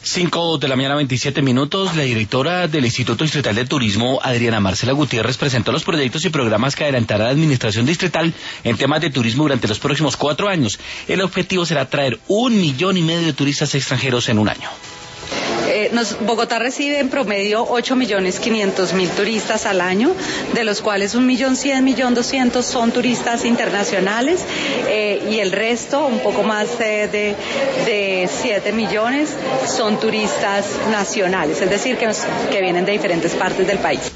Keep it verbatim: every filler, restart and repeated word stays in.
Cinco de la mañana, veintisiete minutos. La directora del Instituto Distrital de Turismo, Adriana Marcela Gutiérrez, presentó los proyectos y programas que adelantará la Administración Distrital en temas de turismo durante los próximos cuatro años. El objetivo será traer un millón y medio de turistas extranjeros en un año. Eh, nos, Bogotá recibe en promedio ocho millones quinientos mil turistas al año, de los cuales un millón cien, millón doscientos son turistas internacionales eh, y el resto, un poco más eh, de, de siete millones, son turistas nacionales, es decir, que, nos, que vienen de diferentes partes del país.